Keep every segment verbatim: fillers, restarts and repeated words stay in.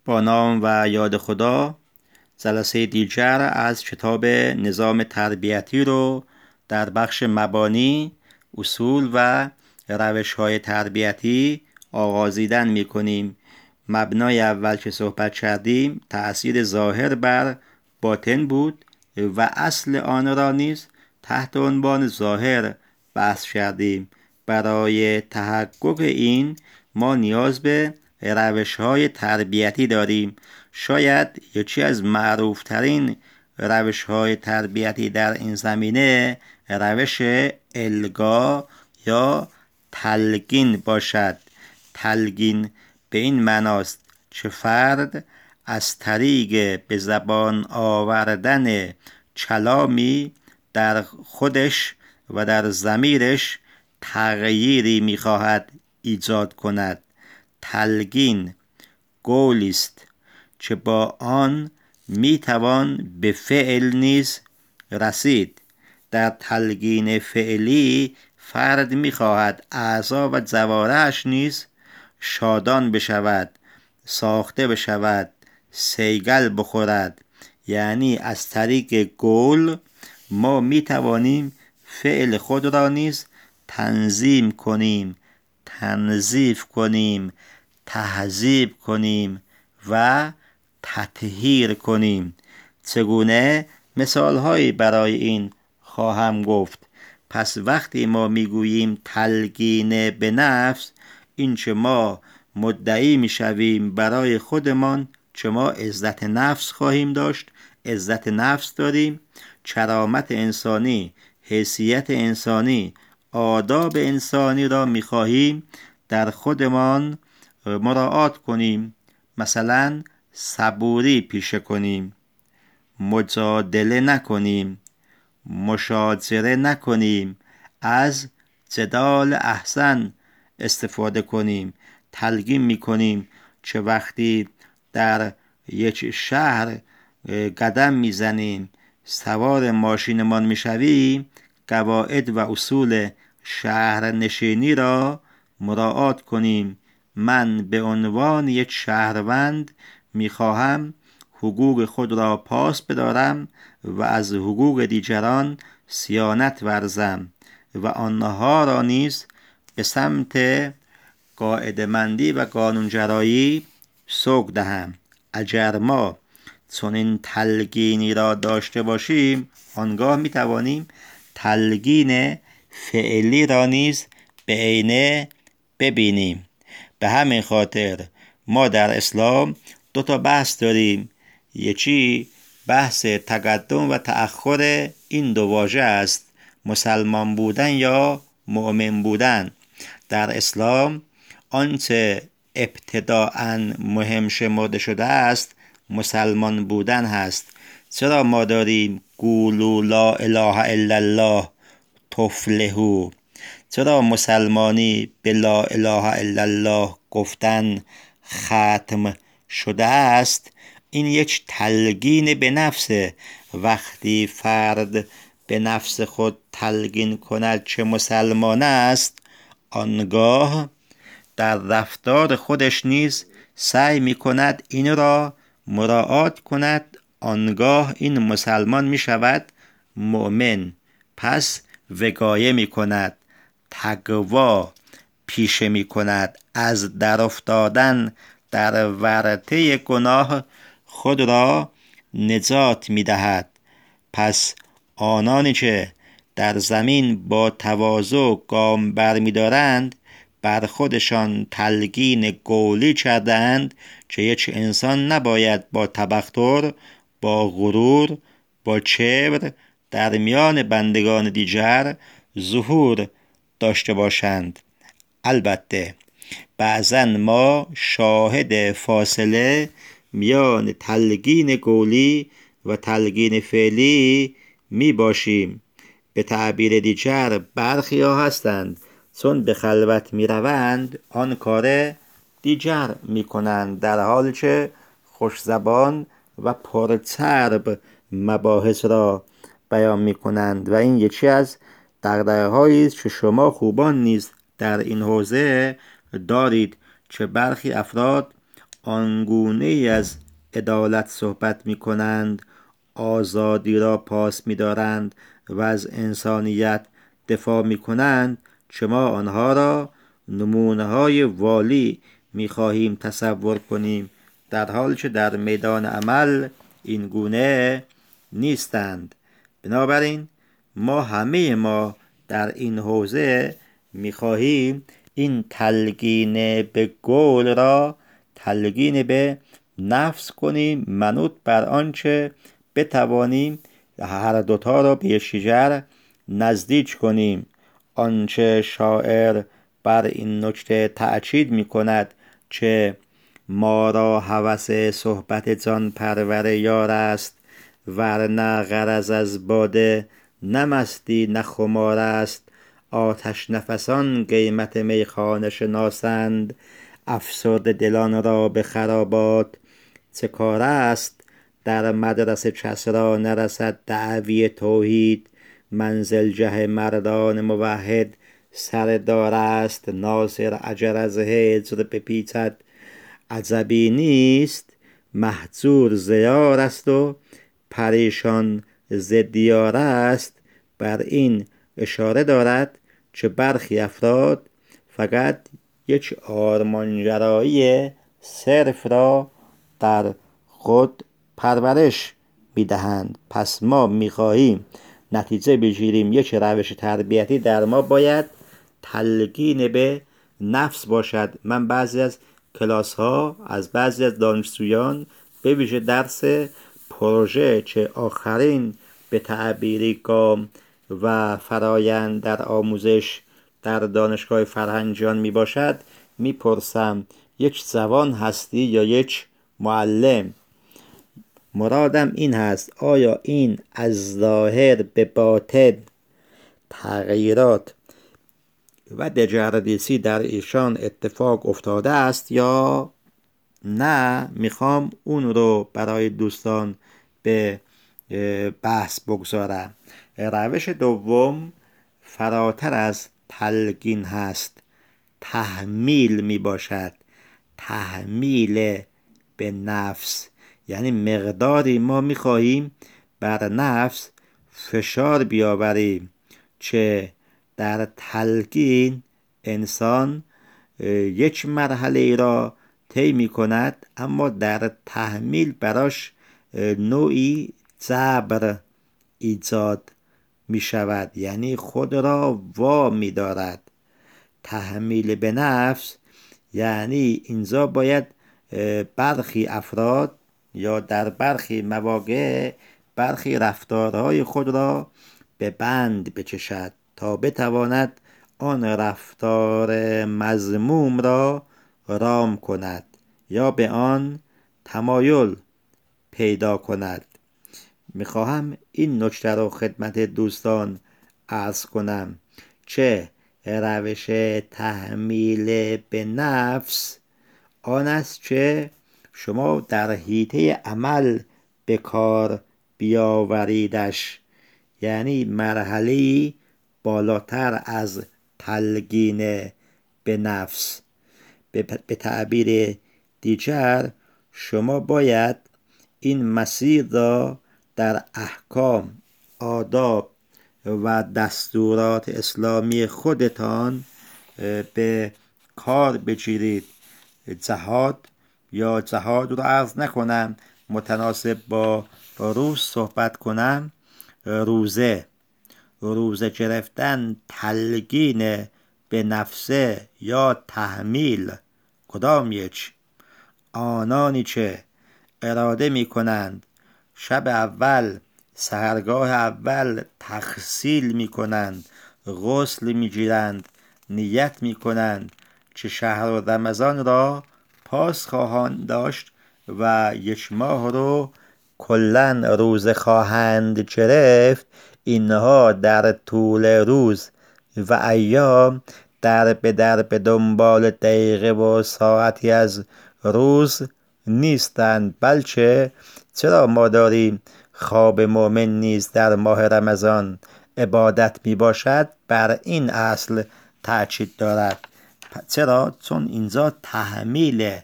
با نام و یاد خدا. جلسه دیگر از کتاب نظام تربیتی رو در بخش مبانی، اصول و روش‌های تربیتی آغازیدن می‌کنیم. مبنای اول که صحبت کردیم تأثیر ظاهر بر باطن بود و اصل آن را نیز تحت عنوان ظاهر بحث کردیم. برای تحقق این ما نیاز به روش‌های تربیتی داریم. شاید یکی از معروفترین روش‌های تربیتی در این زمینه روش الگا یا تلقین باشد. تلقین به این معناست که فرد از طریق به زبان آوردن کلامی در خودش و در ضمیرش تغییری می‌خواهد ایجاد کند. تلقین قولی است که با آن میتوان به فعل نیز رسید. در تلقین فعلی فرد میخواهد اعضا و جوارحش نیز شادان بشود، ساخته بشود، صیقل بخورد. یعنی از طریق قول ما میتوانیم فعل خود را نیز تنظیم کنیم، تنظیف کنیم، تهذیب کنیم و تطهیر کنیم. چگونه؟ مثالهایی برای این خواهم گفت. پس وقتی ما میگوییم تلقین به نفس، این که ما مدعی میشویم برای خودمان که ما عزت نفس خواهیم داشت، عزت نفس داریم، کرامت انسانی، حیثیت انسانی، آداب انسانی را میخواهیم در خودمان مراعات کنیم. مثلا صبوری پیشه کنیم، مجادله نکنیم، مشاجره نکنیم، از جدال احسن استفاده کنیم. تلقین میکنیم که وقتی در یک شهر قدم میزنیم، سوار ماشینمان میشویم، قواعد و اصول شهر نشینی را مراعات کنیم. من به عنوان یک شهروند میخواهم حقوق خود را پاس بدارم و از حقوق دیگران صیانت ورزم و آنها را نیز به سمت قاعده‌مندی و قانونگرایی سوق دهم. اگر ما چنین تلقینی را داشته باشیم، آنگاه میتوانیم تلقین فعلی را نیز به عینه ببینیم. به همین خاطر ما در اسلام دو تا بحث داریم. یکی بحث تقدم و تأخر این دو واژه است، مسلمان بودن یا مؤمن بودن. در اسلام آنچه ابتداءً مهم شمرده شده است مسلمان بودن هست. چرا ما داریم قولوا لا اله الا الله تفلحوا؟ چرا مسلمانی به لا اله الا الله گفتن ختم شده است؟ این یک تلقین به نفسه. وقتی فرد به نفس خود تلقین کند که مسلمان است، آنگاه در رفتار خودش نیز سعی می کند این را مراعات کند. آنگاه این مسلمان می شود مؤمن. پس وقایه می کند، تقوا پیشه می کند، از در افتادن در ورطه گناه خود را نجات می دهد. پس آنانی که در زمین با تواضع گام بر می دارند بر خودشان تلقین قولی کردند که یک انسان نباید با تبختر، با غرور، با کبر در میان بندگان دیگر ظهور داشته باشند. البته بعضا ما شاهد فاصله میان تلقین قولی و تلقین فعلی می باشیم. به تعبیر دیگر برخی ها هستند چون به خلوت می روند آن کار دیگر می کنند، در حالی که خوش زبان و پرچرب مباحث را بیان می کنند و این یکی از دغدغه هایی است که شما خوبان نیز در این حوزه دارید که برخی افراد آنگونه ای از عدالت صحبت می کنند، آزادی را پاس می دارند و از انسانیت دفاع می کنند، چه ما آنها را نمونه های والی می خواهیم تصور کنیم، در حالی که در میدان عمل این گونه نیستند. بنابراین ما همه ما در این حوزه می خواهیم این تلقین به قول را تلقین به نفس کنیم، منوط بر آنچه بتوانیم هر دوتا را به یکدیگر نزدیک کنیم. آنچه شاعر بر این نکته تأکید می کند که ما را هوس صحبت جان پرور یار است، ورنه غرض از باده نه مستی نه خمار است. آتش نفسان قیمت میخانه شناسند، افسرده دلان را به خرابات چه کار است. در مدرسه کس را نرسد دعوی توحید، منزل جه مردان موحد سردار است. ناصر اگر از هجر بپیچد عجبی نیست، مهجور ز یار است و پریشان ز دیار است. بر این اشاره دارد که برخی افراد فقط یک آرمانگرایی صرف را در خود پرورش میدهند. پس ما میخواهیم نتیجه بگیریم یک روش تربیتی در ما باید تلقین به نفس باشد. من بعضی از کلاس ها از بعضی از دانشجویان به ویژه درس پروژه که آخرین به تعبیری گام و فرایند در آموزش در دانشگاه فرهنگیان می باشد میپرسم یک زبان هستی یا یک معلم؟ مرادم این هست آیا این از ظاهر به باطن تغییرات و دگردیسی در ایشان اتفاق افتاده است یا نه؟ میخوام اون رو برای دوستان به بحث بگذارم. روش دوم فراتر از تلقین هست، تحمیل می باشد. تحمیل به نفس یعنی مقداری ما می خواهیم بر نفس فشار بیاوریم که در تلقین انسان یک مرحله ای را طی می کند، اما در تحمیل براش نوعی جبر ایجاد می شود، یعنی خود را وا می دارد. تحمیل به نفس یعنی اینجا باید برخی افراد یا در برخی مواقع برخی رفتارهای خود را به بند بکشد تا بتواند آن رفتار مذموم را رام کند یا به آن تمایل پیدا کند. میخواهم این نکته را خدمت دوستان عرض کنم که روش تحمیل به نفس آن است که شما در حیطه عمل به کار بیاوریدش، یعنی مرحله‌ای بالاتر از تلقین به نفس. به تعبیر دیگر شما باید این مسیر را در احکام، آداب و دستورات اسلامی خودتان به کار بگیرید. جهاد یا جهاد رو عرض نکنم، متناسب با روز صحبت کنم. روزه روزه گرفتن تلقین به نفسه یا تحمیل، کدام یک؟ آنانی که اراده می کنند شب اول سحرگاه اول تغسیل می کنند، غسل می گیرند، نیت می کنند که شهر رمضان را پاس خواهند داشت و یک ماه رو کلن روزه خواهند گرفت. اینها در طول روز و ایام در به در به دنبال دقیقه و ساعتی از روز نیستند، بلکه چرا ما داریم خواب مؤمن نیز در ماه رمضان عبادت می باشد بر این اصل تأکید دارد. چرا؟ چون اینجا تحمیل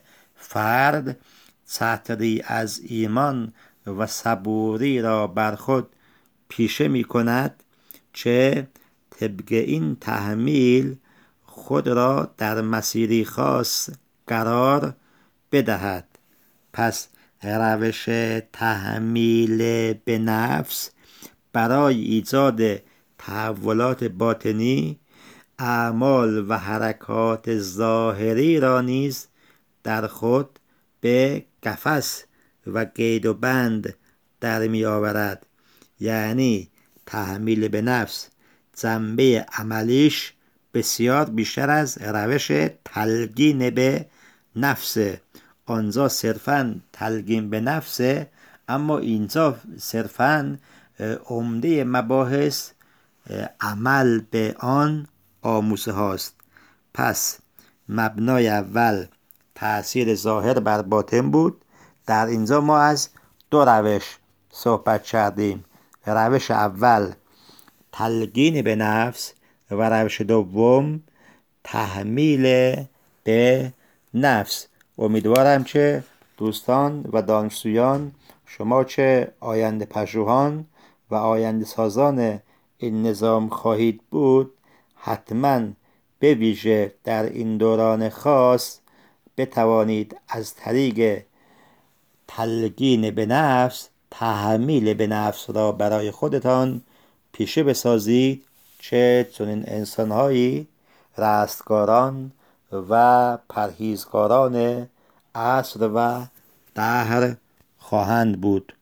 فرد سطری از ایمان و صبوری را بر خود پیشه می کند، چه طبق این تحمیل خود را در مسیری خاص قرار بدهد. پس روش تحمیل به نفس برای ایجاد تحولات باطنی، اعمال و حرکات ظاهری را نیز در خود به قفس و قید و بند در می آورد. یعنی تحمیل به نفس جنبه عملیش بسیار بیشتر از روش تلقین به نفس. آنجا صرفاً تلقین به نفسه، اما اینجا صرفاً عمده مباحث عمل به آن آموزه هاست. پس مبنای اول تأثیر ظاهر بر باطن بود. در اینجا ما از دو روش صحبت کردیم. روش اول تلقین به نفس و روش دوم تحمیل به نفس. امیدوارم که دوستان و دانشجویان، شما که آینده پژوهان و آینده سازان این نظام خواهید بود، حتما به ویژه در این دوران خاص بتوانید از طریق تلقین به نفس تحمیل به نفس را برای خودتان پیشه بسازید، که چنین انسان‌هایی رستگاران و پرهیزگاران عصر و دهر خواهند بود.